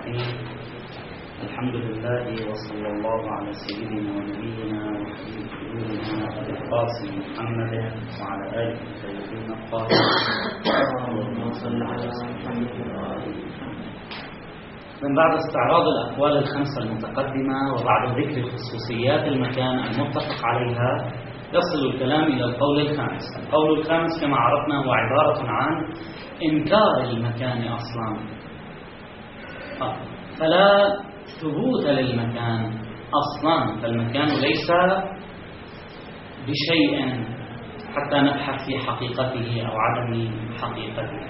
الرحيم. الحمد لله وصلى الله على سيدنا ونبينا وحبيب قلوبنا أبي القاسم محمد وعلى آله الطيبين الطاهرين. اللهم صل على محمد وآله محمد. من بعد استعراض الأقوال الخمسة المتقدمة وبعد ذكر خصوصيات المكان المتفق عليها، يصل الكلام إلى القول الخامس. القول الخامس كما عرفنا هو عبارة عن إنكار المكان أصلا، فلا ثبوت للمكان أصلا، فالمكان ليس بشيء حتى نبحث في حقيقته أو عدم حقيقته.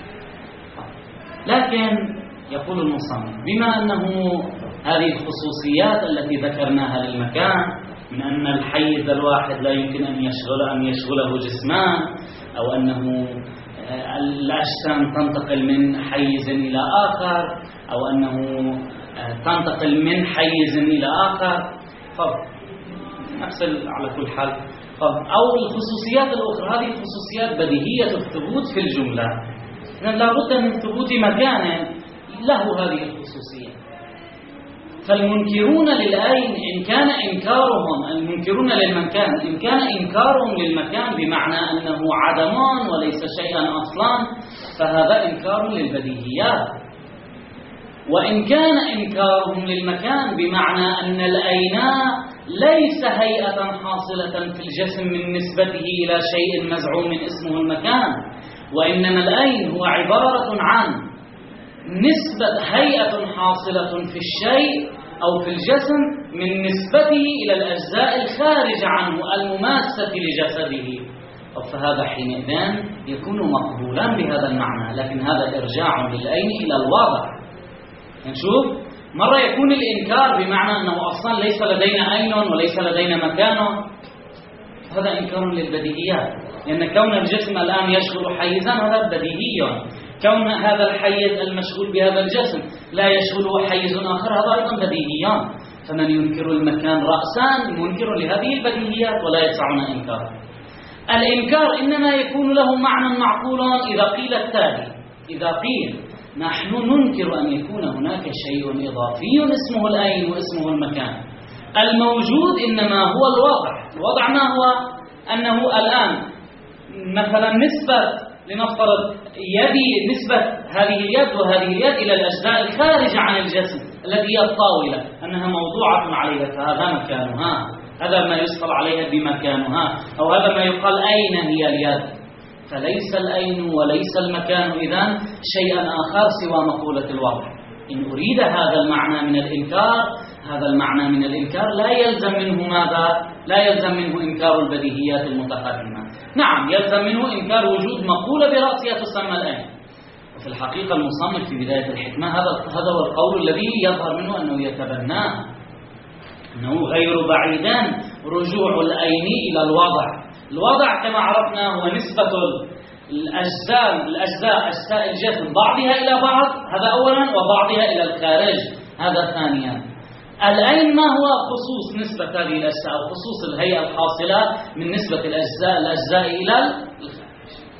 لكن يقول المصنف بما أنه هذه الخصوصيات التي ذكرناها للمكان من أن الحيز الواحد لا يمكن أن يشغله جسمان، أو أنه الأجسام تنتقل من حيز إلى آخر، أو أنه تنتقل من حيز إلى آخر، نفصل على كل حال. أو الخصوصيات الأخرى، هذه الخصوصيات بديهية الثبوت في الجملة، لا بد من ثبوت مكان له هذه الخصوصية. فالمنكرون للعين إن كان إنكارهم المنكرون للمكان إن كان إنكارهم للمكان بمعنى أنه عدمان وليس شيئا أصلا، فهذا إنكار للبديهيات. وإن كان إنكارهم للمكان بمعنى أن الأيناء ليس هيئة حاصلة في الجسم من نسبته إلى شيء مزعوم اسمه المكان، وإنما الأين هو عبارة عن نسبة هيئة حاصلة في الشيء أو في الجسم من نسبته إلى الأجزاء الخارجة عنه المماسة لجسده، فهذا حينئذ يكون مقبولا بهذا المعنى. لكن هذا إرجاع للأين إلى الواضح. نشوف مرة يكون الإنكار بمعنى أنه أصلا ليس لدينا أين وليس لدينا مكان، هذا إنكار للبديهيات، لأن كون الجسم الآن يشغل حيزا هذا بديهي، كون هذا الحيز المشغول بهذا الجسم لا يشغله حيز آخر هذا أيضا بديهيان. فمن ينكر المكان رأسا منكر لهذه البديهيات ولا يسعنا إنكار. الإنكار إنما يكون له معنى معقول إذا قيل التالي: إذا قيل نحن ننكر أن يكون هناك شيء إضافي اسمه الأين واسمه المكان، الموجود إنما هو الوضع. الوضع ما هو؟ أنه الآن مثلا نسبة، لنفترض يدي، نسبة هذه اليد وهذه اليد إلى الأجزاء الخارجة عن الجسم التي هي الطاولة أنها موضوعة عليها، فهذا مكانها، هذا ما يصل عليها بمكانها، أو هذا ما يقال أين هي اليد. فليس الأين وليس المكان إذن شيئا آخر سوى مقولة الوضع. إن أريد هذا المعنى من الإنكار، هذا المعنى من الإنكار لا يلزم منه ماذا؟ لا يلزم منه إنكار البديهيات المتقدمة. نعم يلزم منه إنكار وجود مقولة برأسها تسمى الأين. وفي الحقيقة المصنف في بداية الحكمة هذا هو القول الذي يظهر منه أنه يتبناه، أنه غير بعيدا رجوع الأين إلى الوضع. الوضع كما عرفنا هو نسبة أجزاء الجسم بعضها إلى بعض، هذا أولا، وبعضها إلى الخارج، هذا ثانيا. الأين ما هو؟ خصوص نسبة هذه الأجزاء أو خصوص الهيئة الحاصلة من نسبة الأجزاء إلى الخارج.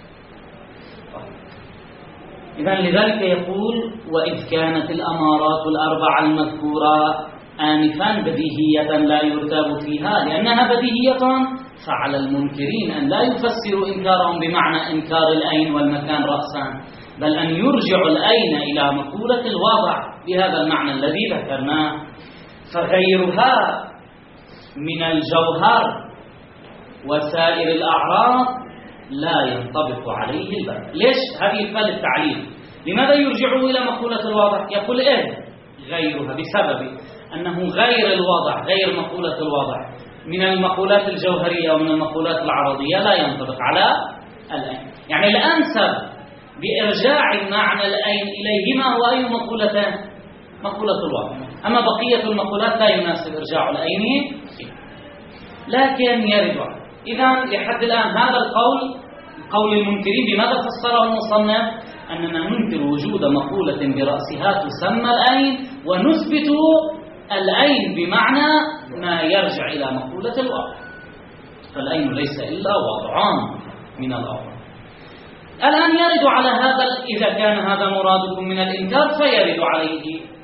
إذن لذلك يقول: وإذ كانت الأمارات الأربعة المذكورة آنفا بديهية لا يرتاب فيها لأنها بديهية، فعلى المنكرين أن لا يفسروا إنكارهم بمعنى إنكار الأين والمكان رأسا، بل أن يرجعوا الأين إلى مقولة الوضع بهذا المعنى الذي ذكرناه. فغيرها من الجوهر وسائر الأعراض لا ينطبق عليه الباب. ليش هذه الفعل التعليل؟ لماذا يرجعوا إلى مقولة الوضع؟ يقول غيرها بسبب أنه غير الوضع، غير مقولة الوضع من المقولات الجوهرية ومن المقولات العرضية لا ينطبق على الأين. يعني الأنسب بإرجاع معنى الأين إليهما هو أي مقولتان؟ مقولة الوضع. أما بقية المقولات لا يناسب إرجاع الأين فيه. لكن يرد. إذن لحد الآن هذا قول المنكرين بماذا فسره المصنف؟ أننا ننكر وجود مقولة برأسها تسمى الأين، ونثبت الأين بمعنى ما يرجع إلى مقولة الوضع. فالأين ليس إلا وضعان من الأوضاع. الآن يرد على هذا، إذا كان هذا مرادكم من الإنكار فيرد عليه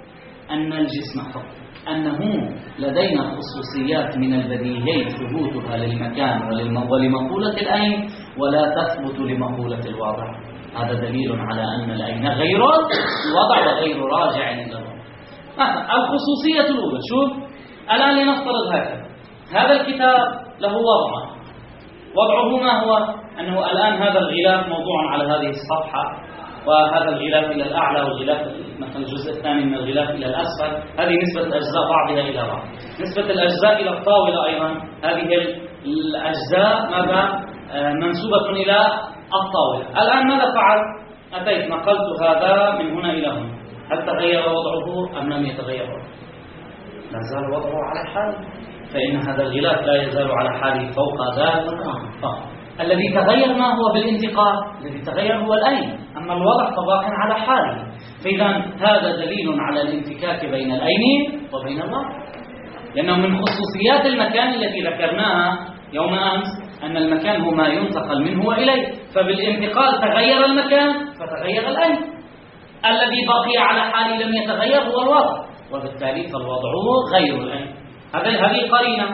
أن الجسم أنه لدينا خصوصيات من البديهي ثبوتها للمكان ولمقولة الأين ولا تثبت لمقولة الوضع. هذا دليل على أن الأين غير الوضع وغير راجع إلى الوضع. الخصوصية الأولى، شوف الآن لنفترض هذا الكتاب له وضعه ما هو؟ أنه الآن هذا الغلاف موضوع على هذه الصفحة، وهذا الغلاف إلى الأعلى والغلاف مثلا الجزء الثاني من الغلاف إلى الأسفل. هذه نسبة الأجزاء بعضها إلى بعض. نسبة الأجزاء إلى الطاولة أيضا، هذه الأجزاء ماذا؟ منسوبة إلى الطاولة. الآن ماذا فعل؟ أتيت نقلت هذا من هنا إلى هنا، هل تغير وضعه أم لم يتغير وضعه؟ لا زال وضعه على حاله، فإن هذا الغلاف لا يزال على حاله فوق ذلك. الذي تغير ما هو بالانتقال؟ الذي تغير هو الأين، أما الوضع فباق على حاله. فإذا هذا دليل على الانفكاك بين الأين وبين الوضع، لأنه من خصوصيات المكان التي ذكرناها يوم أمس أن المكان هو ما ينتقل منه وإليه، فبالانتقال تغير المكان فتغير الأين. الذي بقي على حاله لم يتغير هو الوضع، وبالتالي فالوضع غير الأين. هذه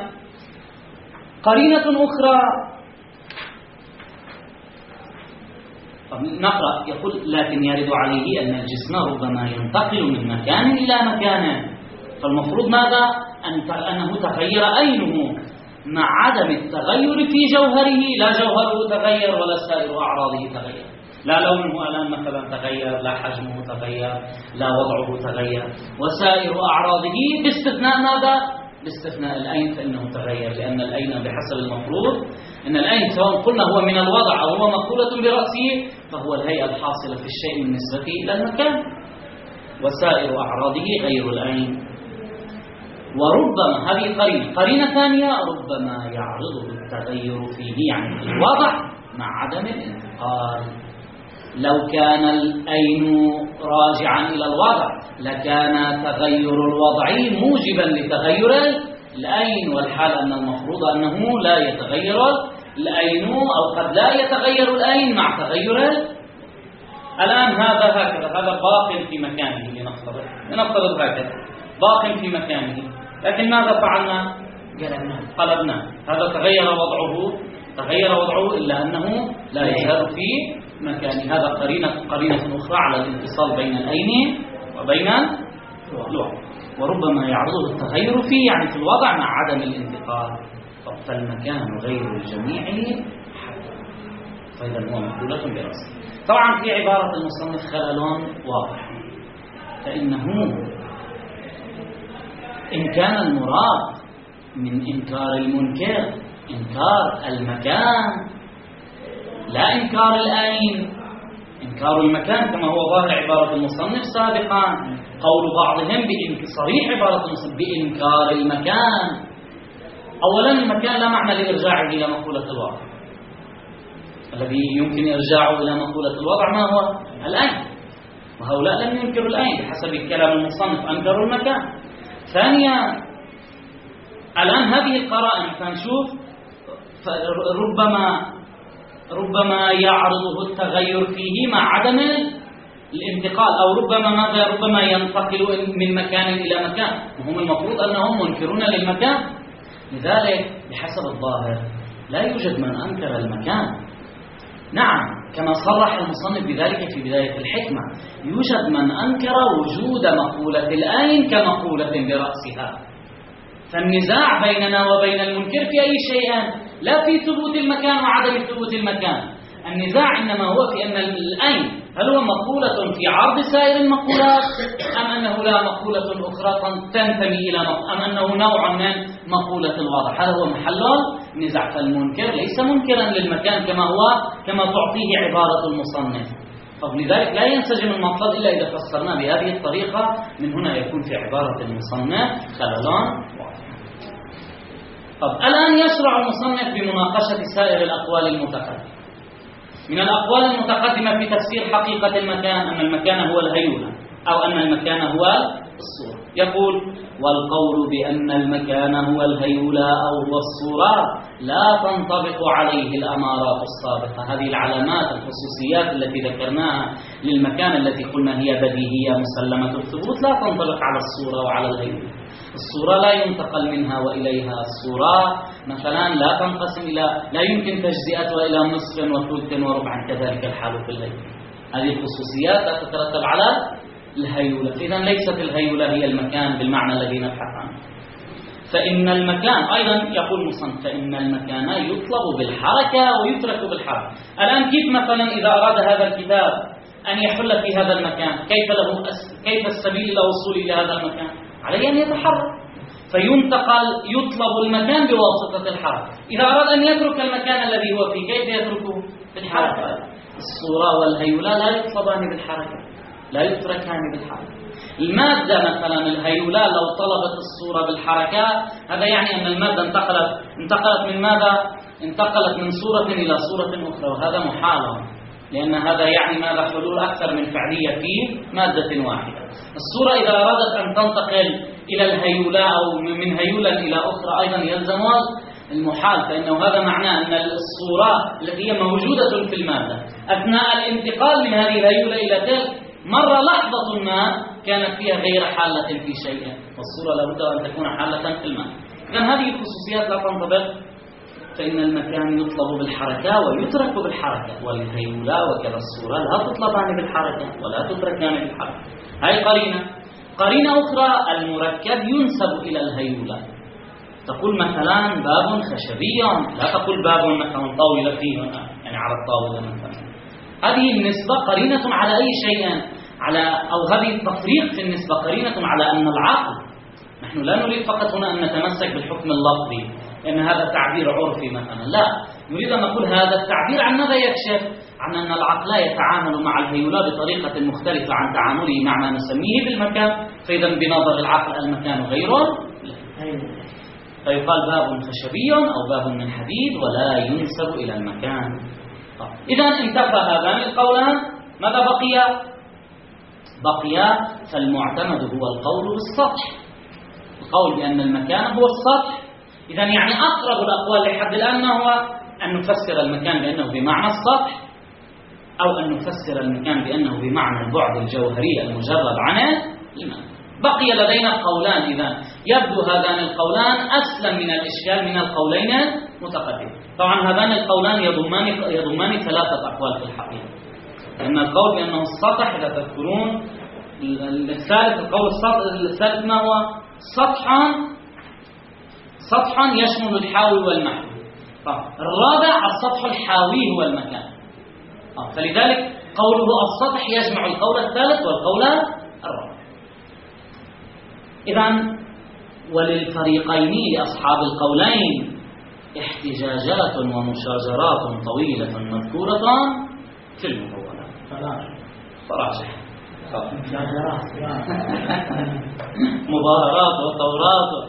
قرينة أخرى. نقرأ، يقول لكن يرد عليه أن الجسم ربما ينتقل من مكان إلى مكان، فالمفروض ماذا؟ أنه تغير أينه مع عدم التغير في جوهره، لا جوهره تغير ولا سائر أعراضه تغير، لا لونه الآن مثلا تغير، لا حجمه تغير، لا وضعه تغير، وسائر أعراضه باستثناء ماذا؟ باستثناء الأين، فإنه تغير، لأن الأين بحسب المفروض أن الأين سواء قلنا هو من الوضع أو هو مقولة برأسه فهو الهيئة الحاصلة في الشيء بالنسبة إلى المكان، وسائر أعراضه غير الأين. وربما هذه قرينة ثانية، ربما يعرضه التغير فيه يعني في الوضع مع عدم الانتقال. لو كان الأين راجعا إلى الوضع لكان تغير الوضع موجبا لتغير الأين، والحال أن المفروض أنه لا يتغير الأين أو قد لا يتغير الأين مع تغير. الآن هذا باق في مكانه، لنفترض هكذا باق في مكانه، لكن ماذا فعلنا؟ قلبنا هذا تغير وضعه إلا أنه لا يزال في مكانه. هذا قرينة أخرى على الاتصال بين الأين وبين الوضع. وربما يعرضه التغير فيه يعني في الوضع مع عدم الانتقال، فالمكان غير الجميع فإذا هو مقولة برأسه. طبعا في عبارة المصنف خلل واضح، فإنه إن كان المراد من إنكار المنكر إنكار المكان لا إنكار الأين، إنكار المكان كما هو ظاهر عبارة المصنف سابقا، قول بعضهم صريح عبارة المصنف بإنكار المكان. أولا المكان لا معنى لإرجاعه إلى مقولة الوضع، الذي يمكن إرجاعه إلى مقولة الوضع ما هو؟ الأين، وهؤلاء لم ينكروا الأين بحسب كلام المصنف، أنكروا المكان. ثانيا الآن هذه القرائن فنشوف ربما يعرضه التغير فيه مع عدم الانتقال، أو ربما ينتقل من مكان إلى مكان، وهم المفروض أنهم منكرون للمكان. لذلك بحسب الظاهر لا يوجد من أنكر المكان. نعم كما صرح المصنف بذلك في بداية الحكمة، يوجد من أنكر وجود مقولة الأين كمقولة برأسها. فالنزاع بيننا وبين المنكر في أي شيء، لا في ثبوت المكان وعدم ثبوت المكان. النزاع إنما هو في أن الأين هل هو مقولة في عرض سائر المقولات أم أنه لا مقولة أخرى تنتمي إلى أم أنه نوع من مقولة الوضع. هذا هو محل النزاع. فالمنكر ليس منكرا للمكان كما تعطيه عبارة المصنف، فلذلك لا ينسجم المطلب إلا إذا فسرناه بهذه الطريقة. من هنا يكون في عبارة المصنف خللان. الآن يشرع المصنف بمناقشة سائر الأقوال المتقدمة. من الأقوال المتقدمة في تفسير حقيقة المكان أن المكان هو الهيولة، أو أن المكان هو الصورة. يقول: والقول بأن المكان هو الهيولى أو هو الصورة لا تنطبق عليه الأمارات السابقة. هذه العلامات الخصوصيات التي ذكرناها للمكان التي قلنا هي بديهية مسلمة الثبوت لا تنطبق على الصورة وعلى الهيولى. الصورة لا ينتقل منها وإليها. الصورة مثلا لا تنقسم لا يمكن تجزئتها إلى نصف وثلث وربع، كذلك الحال في الليل. هذه الخصوصيات لا تترتب على الهيولة. إذا ليست الهيولة هي المكان بالمعنى الذي نبحث عنه. فإن المكان أيضا يقول مصنف فإن المكان يطلب بالحركة ويترك بالحركة. الآن كيف مثلا إذا أراد هذا الكتاب أن يحل في هذا المكان كيف السبيل إلى الوصول إلى هذا المكان؟ عليه أن يتحرك، فينتقل يطلب المكان بواسطة الحركة. إذا أراد أن يترك المكان الذي هو فيه كيف يتركه؟ بالحركة. الصورة والهيولى لا يطلبان بالحركة، لا يتركان بالحركة. المادة مثلا الهيولى لو طلبت الصورة بالحركة هذا يعني أن المادة انتقلت من ماذا؟ انتقلت من صورة إلى صورة أخرى، وهذا محال، لأن هذا يعني ماذا؟ حلول أكثر من فعلية في مادة واحدة. الصورة إذا أرادت أن تنتقل إلى الهيولى أو من هيولى إلى أخرى أيضا يلزم المحال، فإنه هذا معناه أن الصورة التي هي موجودة في المادة أثناء الانتقال من هذه الهيولى إلى تلك مر لحظة ما كانت فيها غير حالة في شيء، والصورة لابد أن تكون حالة في الماء. إذن هذه الخصوصيات لا تنطبق. فإن المكان يطلب بالحركة ويترك بالحركة، والهيولى وكذا الصورة لا تطلبان بالحركة ولا تتركان بالحركة. هاي قرينة أخرى: المركب ينسب إلى الهيولى. تقول مثلا باب خشبي، لا تقول باب مثلا طاولة فيه يعني على الطاولة مثلا. هذه النسبة قرينة على أي شيء، أو هذه التفريق في النسبة قرينة على أن العقل، نحن لا نريد فقط هنا أن نتمسك بالحكم اللفظي لأن هذا تعبير عرفي مثلا، لا، نريد أن نقول هذا التعبير عن ماذا يكشف؟ عن أن العقل يتعامل مع الهيولى بطريقة مختلفة عن تعامله مع ما نسميه بالمكان. فإذا بنظر العقل المكان غيره، فيقال باب خشبي أو باب من حديد ولا ينسب إلى المكان. إذا انتفى هذان القولان، ماذا بقي فالمعتمد هو القول بالسطح، القول بأن المكان هو السطح. إذا يعني أقرب الأقوال لحد الآن ما هو؟ أن نفسر المكان بأنه بمعنى السطح، أو أن نفسر المكان بأنه بمعنى البعد الجوهري المجرد عن الماء. بقي لدينا قولان. إذا يبدو هذان القولان أسلم من الإشكال من القولين المتقدمين. طبعا هذان القولان يضمان ثلاثة أقوال في الحقيقة. لأن القول بأنه السطح إذا تذكرون الثالث، القول الثالث ما هو؟ سطحا يشمل الحاوي والمحوي. الرابع السطح الحاوي هو المكان. فلذلك قوله السطح يجمع القول الثالث والقول الرابع. إذن وللفريقين لأصحاب القولين احتجاجات ومشاجرات طويلة مذكورة في المطولات. فراجح مظاهرات وثورات.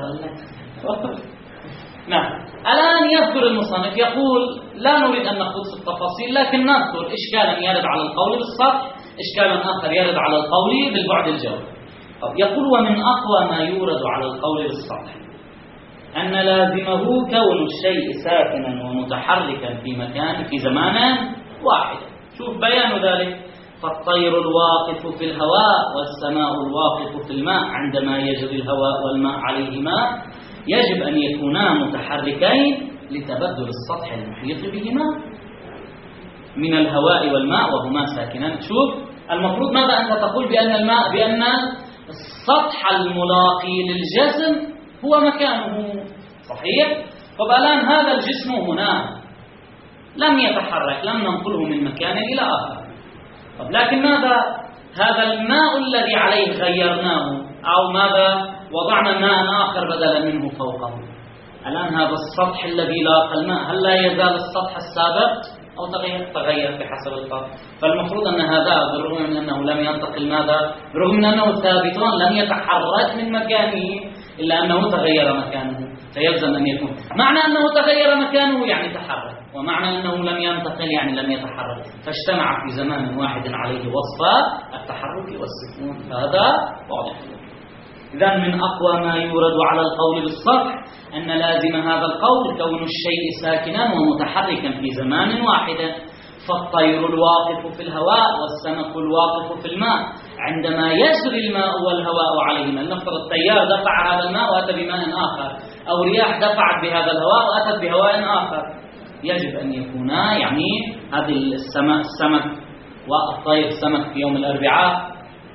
نعم. الآن يذكر المصنف يقول لا نريد أن نخوض في التفاصيل، لكن نذكر إشكالا يرد على القول بالسطح، إشكالا آخر يرد على القول بالبعد الجوهري. يقول ومن أقوى ما يورد على القول بالسطح أن لازمه كون الشيء ساكنا ومتحركا في مكان في زمان واحد. شوف بيان ذلك: فالطير الواقف في الهواء والسماء الواقف في الماء عندما يجري الهواء والماء عليهما يجب أن يكونا متحركين لتبدل السطح المحيط بهما من الهواء والماء وهما ساكنان. شوف المفروض ماذا أنت تقول؟ بأن السطح الملاقي للجسم هو مكانه، صحيح؟ فالآن هذا الجسم هنا لم يتحرك، لم ننقله من مكان إلى آخر. لكن ماذا؟ هذا الماء الذي عليه غيرناه، أو ماذا؟ وضعنا ماء آخر بدلا منه فوقه. الآن هذا السطح الذي لاقى الماء هل لا يزال السطح السابق أو تغير بحسب القطر؟ فالمفروض أن هذا بالرغم من أنه لم ينتقل ماذا؟ بالرغم من أنه ثابت لم يتحرك من مكانه، إلا أنه تغير مكانه، فيلزم أن يكون معنى أنه تغير مكانه يعني تحرك، ومعنى أنه لم ينتقل يعني لم يتحرك، فاجتمع في زمان واحد عليه وصف التحرك والسكون. هذا واضح. إذن من أقوى ما يورد على القول بالسطح أن لازم هذا القول كون الشيء ساكنا ومتحركا في زمان واحد، فالطير الواقف في الهواء والسمك الواقف في الماء عندما يجري الماء والهواء عليهما، لنفرض الطيار دفع هذا الماء وأتى بماء آخر، أو رياح دفعت بهذا الهواء وأتت بهواء آخر، يجب أن يكونا يعني هذه السمك والطير، السمك في يوم الأربعاء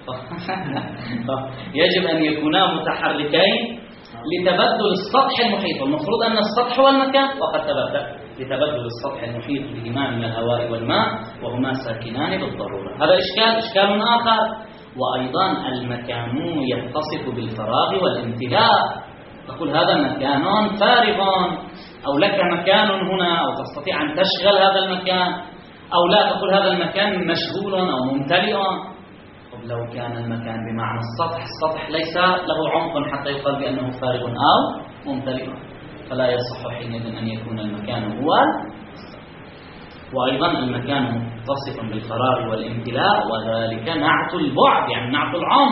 يجب أن يكونا متحركين لتبدل السطح المحيط، والمفروض أن السطح هو المكان وقد تبدل لتبدل السطح المحيط بهما من الهواء والماء وهما ساكنان بالضرورة. هذا إشكال آخر. وأيضا المكان يتصف بالفراغ والامتلاء، تقول هذا مكان فارغ، أو لك مكان هنا، أو تستطيع أن تشغل هذا المكان، أو لا تقول هذا المكان مشغول أو ممتلئ. لو كان المكان بمعنى السطح ليس له عمق حتى يقال بأنه فارغ أو ممتلئ، فلا يصح حينئذ أن يكون المكان هو السطح. وأيضا المكان متصف بالفراغ والامتلاء، وذلك نعت البعد، يعني نعت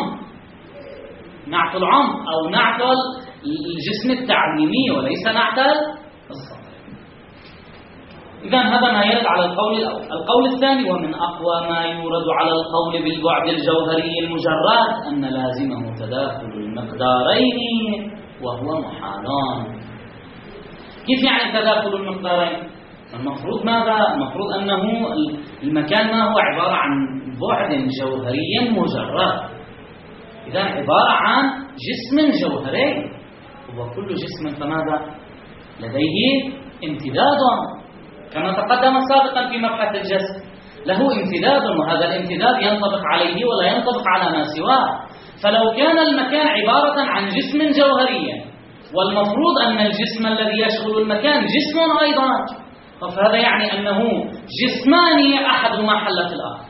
العمق أو نعت الجسم التعميمي وليس نعت السطح. إذن هذا ما يرد على القول الأول. القول الثاني ومن أقوى ما يورد على القول بالبعد الجوهري المجرد أن لازمه تداخل المقدارين وهو محال. كيف يعني تداخل المقدارين؟ المفروض ماذا؟ المفروض أنه المكان ما هو عبارة عن بعد جوهري مجرد، إذن عبارة عن جسم جوهري، وكل جسم فماذا؟ لديه امتداد، كما تقدم سابقا في مبحث الجسم، له امتداد، وهذا الامتداد ينطبق عليه ولا ينطبق على ما سواه. فلو كان المكان عبارة عن جسم جوهري، والمفروض أن الجسم الذي يشغل المكان جسم أيضا، فهذا يعني أنه جسمان أحدهما حل في الآخر،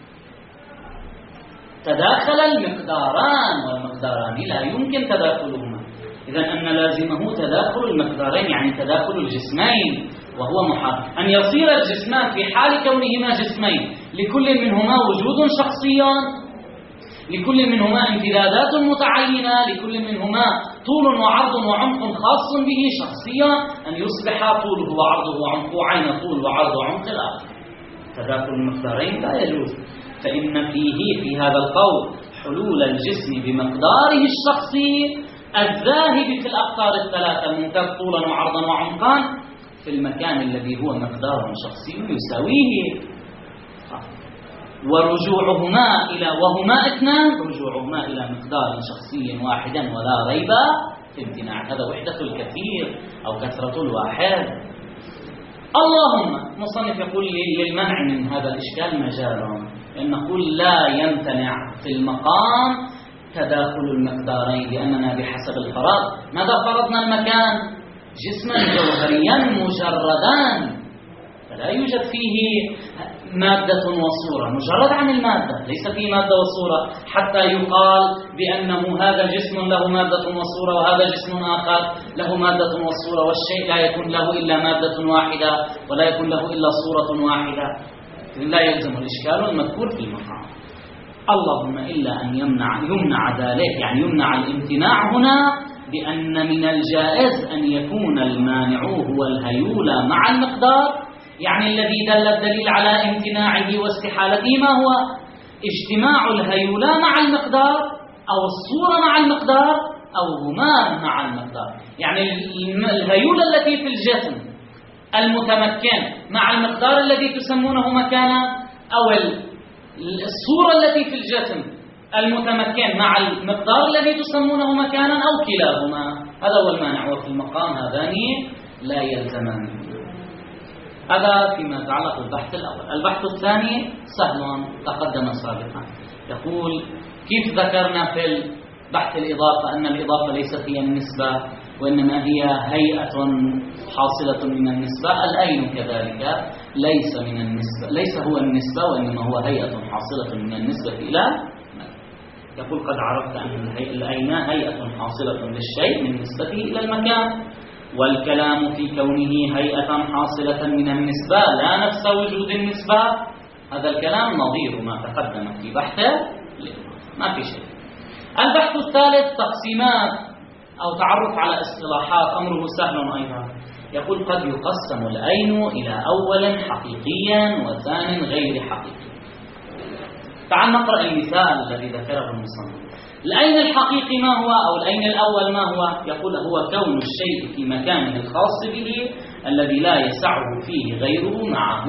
تداخل المقداران، والمقداران لا يمكن تداخلهما. إذن أن لازمه تداخل المقدارين يعني تداخل الجسمين، وهو محال. أن يصير الجسمان في حال كونهما جسمين لكل منهما وجود شخصي، لكل منهما امتدادات متعينة، لكل منهما طول وعرض وعمق خاص به شخصيا، أن يصبح طوله وعرضه وعمقه عين طول وعرض وعمق الآخر. تداخل المقدارين لا يجوز، فإن فيه في هذا القول حلول الجسم بمقداره الشخصي الذاهب في الأقطار الثلاثة الممتد طولا وعرضا وعمقا في المكان الذي هو مقدار شخصي يساويه، ورجوعهما إلى وهما اثنان رجوعهما إلى مقدار شخصي واحدا ولا ريب في امتناع. هذا وحدة الكثير أو كثرة الواحد. اللهم مصنف يقول للمنع من هذا الإشكال مجال، لأن نقول لا يمتنع في المقام تداخل المقدارين، لأننا بحسب الفراغ ماذا فرضنا؟ المكان جسما جوهريا مجردان، فلا يوجد فيه مادة وصورة، مجرد عن المادة، ليس فيه مادة وصورة حتى يقال بأنه هذا جسم له مادة وصورة وهذا جسم آخر له مادة وصورة، والشيء لا يكون له إلا مادة واحدة ولا يكون له إلا صورة واحدة، لا يلزم الإشكال المذكور في المقام. اللهم إلا أن يمنع ذلك، يعني يمنع الامتناع هنا بأن من الجائز أن يكون المانع هو الهيولى مع المقدار، يعني الذي دل الدليل على امتناعه واستحالته ما هو؟ اجتماع الهيولى مع المقدار أو الصورة مع المقدار أو هما مع المقدار، يعني الهيولى التي في الجسم المتمكن مع المقدار الذي تسمونه مكانا، أو الصورة التي في الجسم المتمكن مع المقدار الذي تسمونه مكانا، أو كلاهما. هذا هو المانع، وفي المقام هذان لا يلزمان. هذا فيما يتعلق بالبحث الأول. البحث الثاني سهل تقدم سابقا، يقول كيف ذكرنا في البحث الإضافة أن الإضافة ليست هي النسبة وإنما هي هيئة حاصلة من النسبة، الأين كذلك ليس من النسبة، ليس هو النسبة وإنما هو هيئة حاصلة من النسبة إلى يقول قد عرفت أن الأين هيئة حاصلة للشيء من نسبته إلى المكان، والكلام في كونه هيئة حاصلة من النسبة لا نفس وجود النسبة. هذا الكلام نظير ما تقدم في بحثه، ما في شيء. البحث الثالث تقسيمات أو تعرف على اصطلاحات، أمره سهل أيضا. يقول قد يقسم الأين إلى أول حقيقيا وثان غير حقيقي. تعال نقرأ المثال الذي ذكره المصنف. الأين الحقيقي ما هو، أو الأين الأول ما هو؟ يقول هو كون الشيء في مكانه الخاص به الذي لا يسعه فيه غيره معه.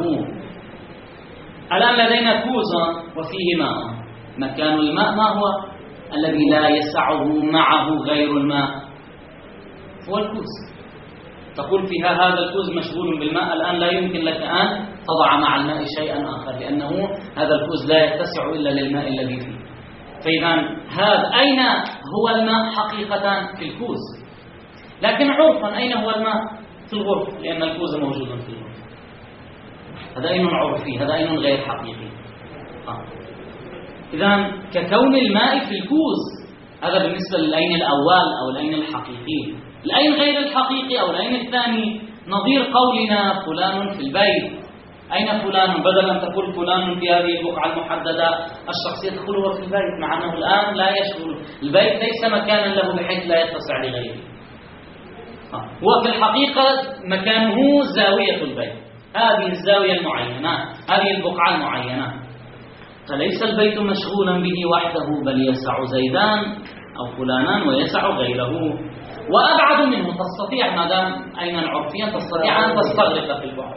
الآن لدينا كوز وفيه ماء، مكان الماء ما هو؟ الذي لا يسعه معه غير الماء هو الكوز. تقول فيها هذا الكوز مشغول بالماء، الآن لا يمكن لك أن تضع مع الماء شيئا آخر، لأنه هذا الكوز لا يتسع إلا للماء الذي فيه. فإذا هذا أين هو الماء حقيقة؟ في الكوز. لكن عرفا أين هو الماء؟ في الغرفة، لأن الكوز موجود في الغرفة. هذا أين عرفي، هذا أين غير حقيقي. إذا ككون الماء في الكوز، هذا بالنسبة للأين الأول أو الأين الحقيقي. الأين غير الحقيقي أو الأين الثاني نظير قولنا فلان في البيت. أين فلان؟ بدل أن تقول فلان في هذه البقعة المحددة الشخصية، تقول هو في البيت، مع أنه الآن لا يشغل. البيت ليس مكانا له بحيث لا يتسع لغيره. وفي الحقيقة مكانه زاوية البيت، هذه الزاوية المعينة، هذه البقعة المعينة. فليس البيت مشغولا به وحده، بل يسع زيدان أو فلانان ويسع غيره. وأبعد منه تستطيع، ما دام أينا عرفيا تستطيع أن تستغرق في البعد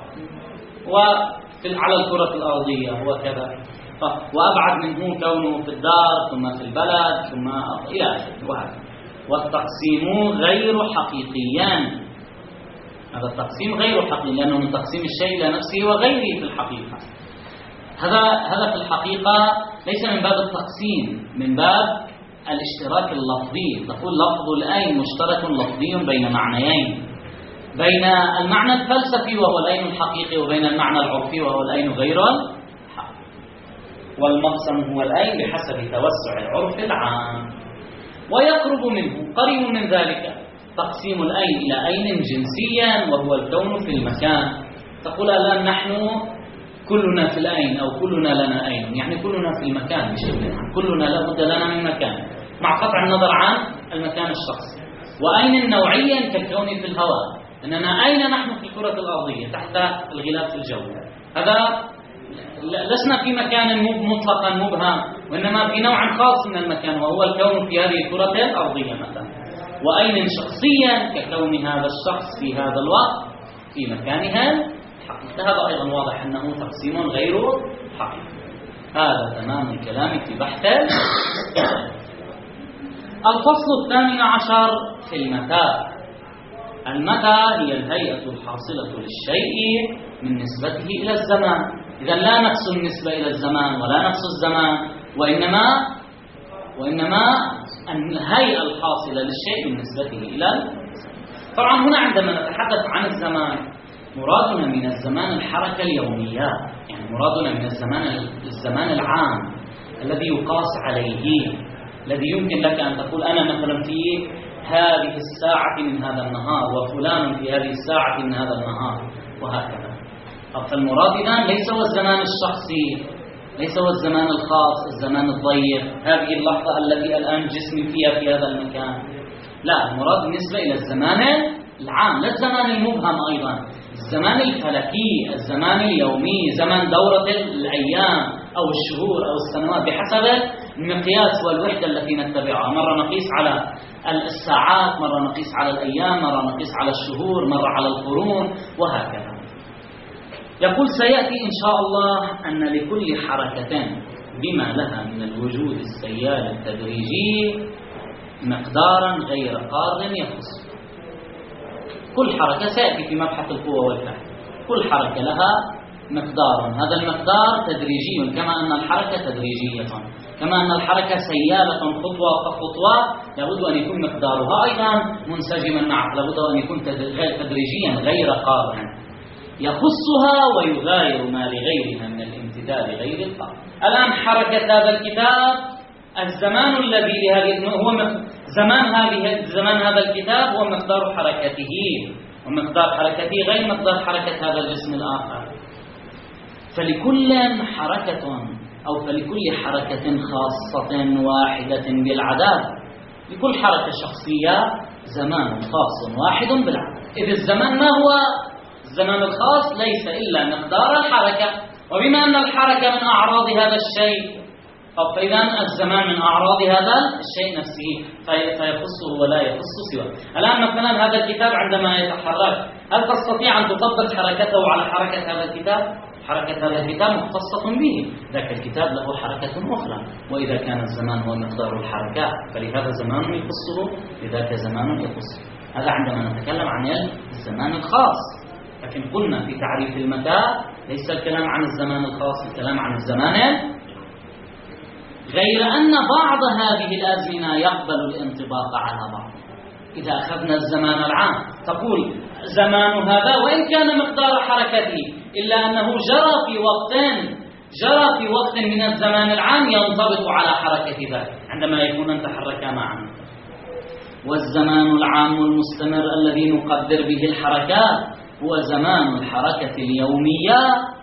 وعلى الكرة الأرضية وكذا. وأبعد منه كونه في الدار ثم في البلد ثم إلى آخره وهكذا. والتقسيم غير حقيقيان، هذا التقسيم غير حقيقي لأنه من تقسيم الشيء إلى نفسه وغيره في الحقيقة. هذا في الحقيقة ليس من باب التقسيم، من باب الاشتراك اللفظي. تقول لفظ الأين مشترك لفظي بين معنيين، بين المعنى الفلسفي وهو الأين الحقيقي وبين المعنى العرفي وهو الأين غير الحقيقي. والمقسم هو الأين بحسب توسع العرف العام. ويقرب منه قريب من ذلك تقسيم الأين إلى أين جنسيا وهو الكون في المكان. تقول الآن نحن كلنا في الأين أو كلنا لنا أين، يعني كلنا في المكان بشكل عام، كلنا لابد لنا من مكان مع قطع النظر عن المكان الشخصي. وأين نوعيا كالكون في الهواء، أننا أين نحن في الكرة الأرضية تحت الغلاف الجوي. هذا لسنا في مكان مطلقا مبهم، وإنما في نوع خاص من المكان وهو الكون في هذه الكرة الأرضية مثلا. وأين شخصيا ككون هذا الشخص في هذا الوقت في مكانها. هذا أيضا واضح أنه تقسيم غير حقيقي. هذا تمام الكلام في بحث. الفصل 18 في المتى. المتى هي الهيئة الحاصلة للشيء من نسبته إلى الزمان. إذا لا نفس النسبة إلى الزمان ولا نفس الزمان، وإنما الهيئة الحاصلة للشيء من نسبته إلى الزمان. طبعا هنا عندما نتحدث عن الزمان مرادنا من الزمان الحركة اليومية، يعني مرادنا من الزمان العام الذي يقاس عليه، الذي يمكن لك أن تقول أنا مثلا في هذه الساعة من هذا النهار وفلان في هذه الساعة من هذا النهار وهكذا. فالمراد الآن ليس هو الزمان الشخصي، ليس هو الزمان الخاص، الزمان الضيق، هذه اللحظة التي الآن جسمي فيها في هذا المكان. لا، المراد بالنسبة إلى الزمان العام، لا الزمان المبهم أيضا، الزمان الفلكي، الزمان اليومي، زمان دورة الأيام أو الشهور أو السنوات بحسب المقياس والوحدة التي نتبعها. مرة نقيس على الساعات، مرة نقيس على الأيام، مرة نقيس على الشهور، مرة على القرون وهكذا. يقول سيأتي إن شاء الله أن لكل حركة بما لها من الوجود السيال التدريجي مقدارا غير قار يخص. كل حركة سيأتي في مبحث القوة والفعل، كل حركة لها مقدار، هذا المقدار تدريجي كما أن الحركة تدريجية، كما أن الحركة سيالة خطوة خطوة لابد أن يكون مقدارها أيضا منسجما معه، لابد أن يكون تدريجيا غير قار يخصها ويغاير ما لغيرها من الامتداد غير القار. الآن حركة هذا الكتاب الزمان الذي لهذه هو زمان هذا الكتاب هو مقدار حركته، ومقدار حركته غير مقدار حركة هذا الجسم الآخر. فلكل حركة أو فلكل حركة خاصة واحدة بالعدد، لكل حركة شخصية زمان خاص واحد بالعدد. إذ الزمان ما هو؟ الزمان الخاص ليس إلا مقدار الحركة، وبما أن الحركة من أعراض هذا الشيء، فإذا الزمان من أعراض هذا الشيء نفسه فيخصه ولا يخص سواه. الآن مثلا هذا الكتاب عندما يتحرك، هل تستطيع أن تطبق حركته على حركة هذا الكتاب؟ حركة هذا الكتاب مختصة به، ذاك الكتاب له حركة أخرى. وإذا كان الزمان هو مقدار الحركات فلهذا زمان يخصه، لذاك زمان يخصه. هذا عندما نتكلم عن الزمان الخاص. لكن قلنا في تعريف المكان ليس الكلام عن الزمان الخاص، الكلام عن الزمان، غير أن بعض هذه الأزمنة يقبل الانطباق على بعض. إذا أخذنا الزمان العام تقول زمان هذا وإن كان مقدار حركته إلا أنه جرى في وقت من الزمان العام ينطبق على حركة ذلك عندما يكون تحركا معا. والزمان العام المستمر الذي نقدر به الحركات هو زمان الحركة اليومية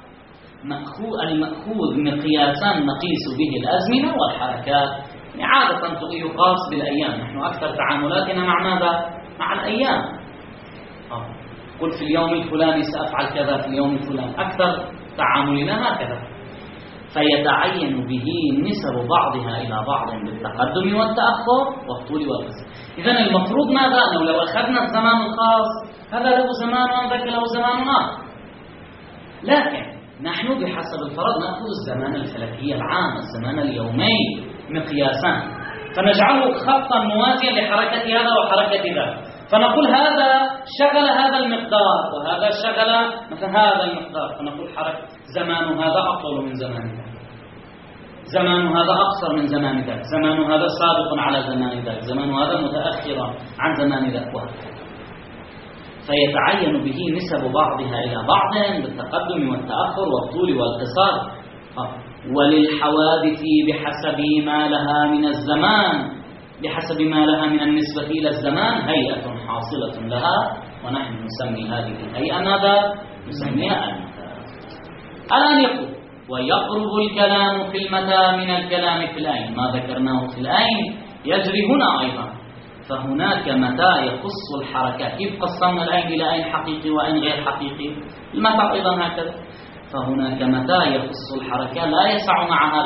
المأخوذ مقياسا نقيس به الأزمنة والحركات. عادة يقاس بالأيام، نحن أكثر تعاملاتنا مع ماذا؟ مع الأيام. قل في اليوم الفلاني سأفعل كذا، في اليوم الفلاني أكثر تعاملنا هكذا. فيتعين به نسب بعضها إلى بعض بالتقدم والتأخر والطول والقصر. إذن المفروض ماذا؟ أنه لو أخذنا الزمان الخاص هذا له زمان وذاك له زمان آخر، لكن نحن بحسب الفرض نأخذ الزمان الفلكي العام، الزمان اليومي مقياسا، فنجعله خطا موازيا لحركة هذا وحركة ذاك، فنقول هذا شغل هذا المقدار وهذا شغل مثلا هذا المقدار، فنقول حركة زمان هذا أطول من زمان ذاك، زمان هذا أقصر من زمان ذاك، زمان هذا سابق على زمان ذاك، زمان هذا متأخر عن زمان ذاك، وهكذا. فيتعين به نسب بعضها إلى بعض بالتقدم والتأخر والطول والقصار. وللحوادث بحسب ما لها من الزمان، بحسب ما لها من النسبة إلى الزمان هيئة حاصلة لها، ونحن نسمي هذه الهيئة ماذا؟ نسميها المتى. الآن يقول ويقرب الكلام في المتى من الكلام في الأين، ما ذكرناه في الأين يجري هنا أيضا. فهناك متى يخص الحركات، كيف قسمنا الأين إلى أين حقيقي وأين غير حقيقي؟ المتى أيضا هكذا. فهناك متى يخص الحركة لا يسع معها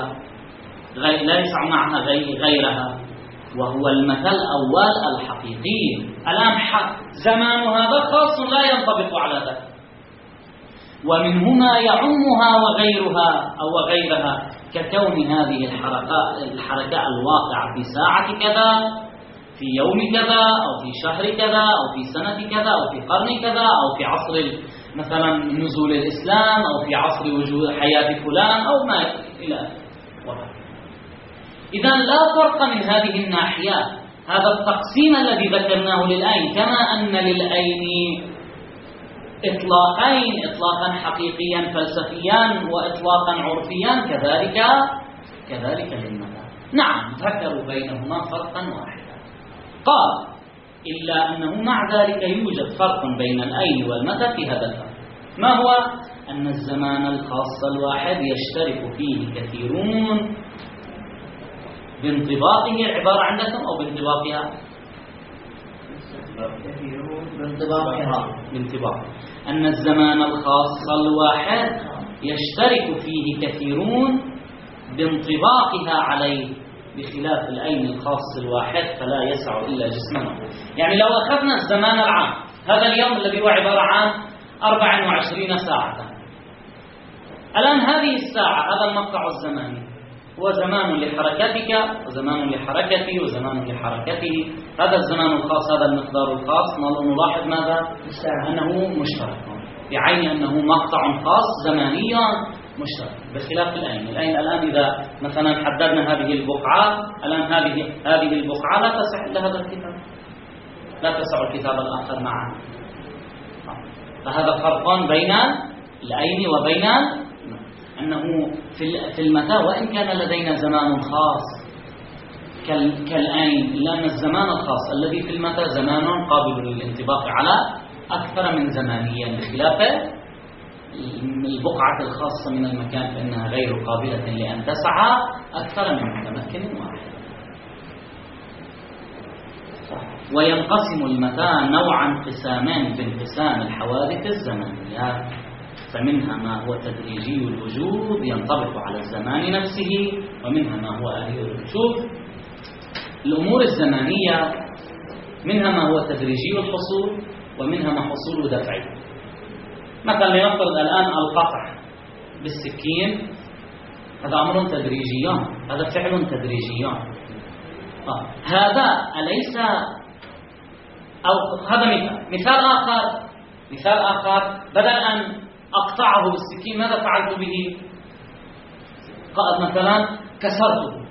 غيرها، وهو المتى الأول الحقيقي. الآن زمان هذا خاص لا ينطبق على ذلك، ومنه ما يعمها وغيرها ككون هذه الحركة الواقعة في ساعة كذا، في يوم كذا، أو في شهر كذا، أو في سنة كذا، أو في قرن كذا، أو في عصر مثلا نزول الإسلام، أو في عصر وجود حياة فلان، أو ما إلى آخره. إذا لا فرق من هذه الناحية. هذا التقسيم الذي ذكرناه للأين، كما أن للأين إطلاقين، إطلاقا حقيقيا فلسفيا وإطلاقا عرفيا، كذلك للمتى. نعم ذكروا بينهما فرقا واحدا، قال إلا أنه مع ذلك يوجد فرق بين الأين والمتى في هذا الفرق. ما هو؟ أن الزمان الخاص الواحد يشترك فيه كثيرون بانطباقه، عبارة عندكم أو بانطباقها؟ بانطباق. أن الزمان الخاص الواحد يشترك فيه كثيرون بانطباقها عليه، بخلاف الأين الخاص الواحد فلا يسع إلا جسمه. يعني لو أخذنا الزمان العام، هذا اليوم الذي هو عبارة عن 24 ساعة، الآن هذه الساعة، هذا المقطع الزماني هو زمان لحركتك وزمان لحركتي وزمان لحركته. هذا الزمان الخاص، هذا المقدار الخاص، نلاحظ ماذا؟ أنه مشترك، بعين أنه مقطع خاص زمانيا مشترك، بخلاف الأين الآن إذا مثلا حددنا هذه البقعة، الآن هذه البقعة لا تسع إلا هذا الكتاب، لا تسع الكتاب الآخر معا. فهذا فرق بين الأين وبين أنه في المتى وإن كان لدينا زمان خاص كالآن، لأن الزمان الخاص الذي في المتى زمان قابل للانطباق على أكثر من زمانيا، بخلاف البقعة الخاصة من المكان فإنها غير قابلة لأن تسعى أكثر من متمكن واحد. وينقسم المتى نوعا قسامان بانقسام الحوادث الزمنية، فمنها ما هو تدريجي الوجود ينطبق على الزمان نفسه، ومنها ما هو آلي الوجود. الأمور الزمانية منها ما هو تدريجي الحصول، ومنها ما حصول دفعي. مثلا لنفرض الآن القطع بالسكين، هذا أمر تدريجي، هذا فعل تدريجي. هذا أليس، أو هذا مثال آخر، بدل أن أقطعه بالسكين ماذا فعلت به؟ مثلا كسرته.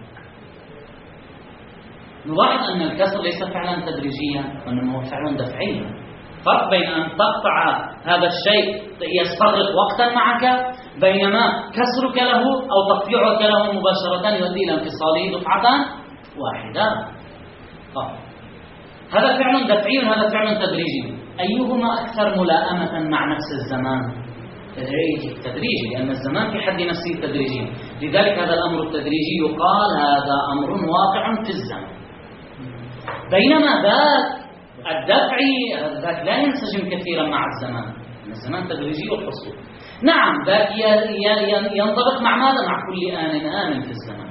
نلاحظ أن الكسر ليس فعلا تدريجيا، وإنما هو فعل دفعي. فرق بين أن تقطع هذا الشيء يستغرق وقتا معك، بينما كسرك له أو تقطيعك له مباشرة يؤدي إلى انفصاله دفعة واحدة. هذا فعل دفعي وهذا فعل تدريجي. أيهما أكثر ملائمة مع نفس الزمان؟ التدريجي، لأن الزمان في حد نفسه تدريجي. لذلك هذا الأمر التدريجي يقال هذا أمر واقع في الزمان. بينما ذاك الدفعي ذاك لا ينسجم كثيرا مع الزمان، الزمان تدريجي الحصول. نعم ذاك ينطبق مع ماذا؟ مع كل آن في الزمان،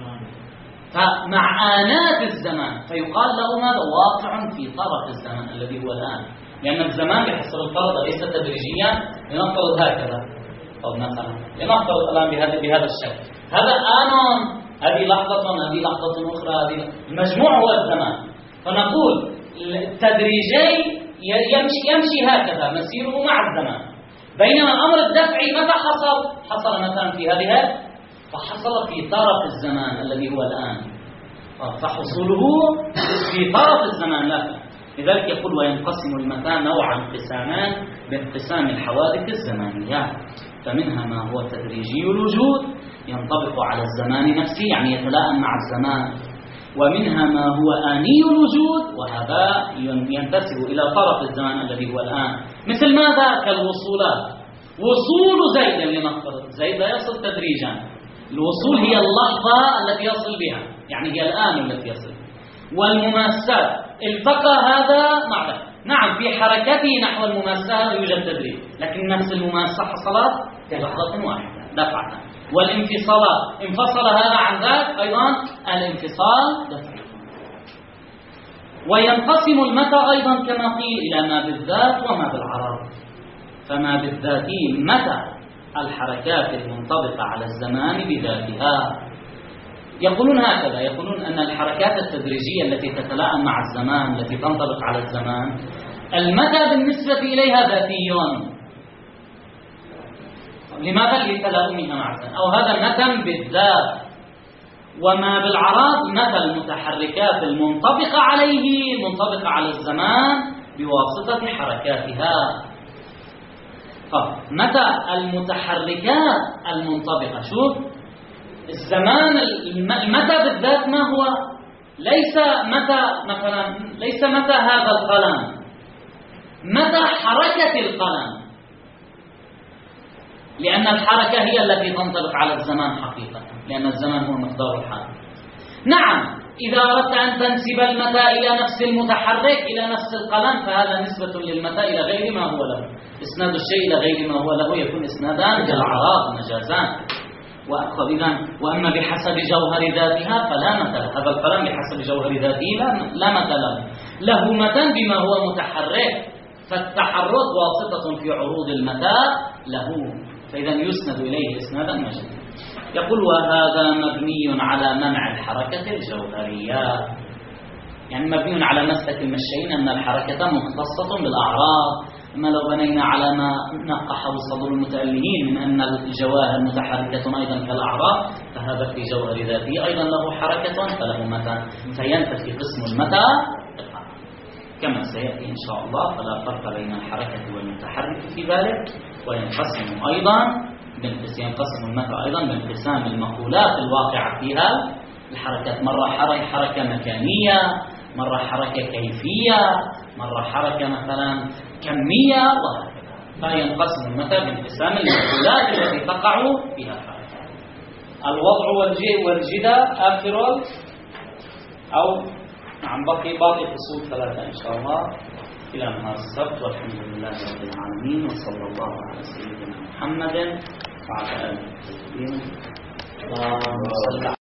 فمع آنات الزمان فيقال له ماذا؟ واقع في طرف الزمان الذي هو الآن، لأن الزمان بحسب الفرض ليس تدريجيا. لنفترض هكذا، أو مثلا لنفترض الآن بهذا الشكل، هذا آن، هذه لحظة، هذه لحظة أخرى، هذه المجموع هو الزمان. فنقول التدريجي يمشي هكذا مسيره مع الزمان. بينما الأمر الدفعي متى حصل مثلا في هذه، فحصل في طرف الزمان الذي هو الآن، فحصوله في طرف الزمان لا. لذلك يقول وينقسم المتى نوعا قسامان بانقسام الحوادث الزمانية، فمنها ما هو تدريجي الوجود ينطبق على الزمان نفسه، يعني يتلائم مع الزمان، ومنها ما هو آني الوجود، وهذا ينتسب إلى طرف الزمان الذي هو الآن. مثل ماذا؟ كالوصولات. وصول زيد لنفترض، زيد لا يصل تدريجا، الوصول هي اللحظة التي يصل بها، يعني هي الآن التي يصل. والمماسات، التقى هذا مع ذاك، نعم في حركته نحو المماسة يوجد تدريج، لكن نفس المماسة حصلت في لحظة واحدة دفعة. والانفصالات، انفصل هذا عن ذاك، أيضا الانفصال دفعي. وينقسم المتى أيضا كما قيل إلى ما بالذات وما بالعرض. فما بالذات متى الحركات المنطبقة على الزمان بذاتها. يقولون هكذا، يقولون أن الحركات التدريجية التي تتلائم مع الزمان، التي تنطبق على الزمان، المتى بالنسبة إليها ذاتي. لماذا؟ لتلائمها مع الزمان، أو هذا متى بالذات. وما بالعرض متى المتحركات المنطبقة عليه، المنطبقة على الزمان بواسطة حركاتها. متى المتحركات المنطبقة، شوف الزمان المتى بالذات ما هو؟ ليس متى مثلا، ليس متى هذا القلم، متى حركة القلم، لأن الحركة هي التي تنطبق على الزمان حقيقة، لأن الزمان هو مقدار الحركة. نعم إذا أردت أن تنسب المتى إلى نفس المتحرك، إلى نفس القلم، فهذا نسبة للمتى إلى غير ما هو له. إسناد الشيء إلى غير ما هو له يكون إسنادان كالأعراض مجازان. وأما بحسب جوهر ذاتها فلا مثل. هذا القلم بحسب جوهر ذاته لا مثل له متى بما هو متحرك، فالتحرك واسطة في عروض المتى له، فإذا يسند إليه إسنادا مجازا. يقول وهذا مبني على منع الحركة الجوهرية، يعني مبني على مسلك المشيين أن الحركة مختصة بالأعراض. أما لو بنينا على ما نقحه صدر المتألهين من أن الجواهر متحركة أيضا كالأعراض، فهذا في جوهر ذاته أيضا له حركة فله متى، فينتفي قسم المتى كما سيأتي إن شاء الله. فلا فرق بين الحركة والمتحرك في ذلك. وينقسم أيضا ينقسم المتى أيضا بانقسام المقولات الواقعة فيها الحركات مرة حركة مكانية، مرة حركة كيفية، مرة حركة مثلا كمية، وهكذا. فينقسم المثل بانقسام المفعولات التي تقع فيها الحركات. الوضع والجدة آخر أو نعم باقي فصول 3 إن شاء الله إلى نهار السبت. والحمد لله رب العالمين، وصلى الله على سيدنا محمد وعلى آله وصحبه. اللهم صل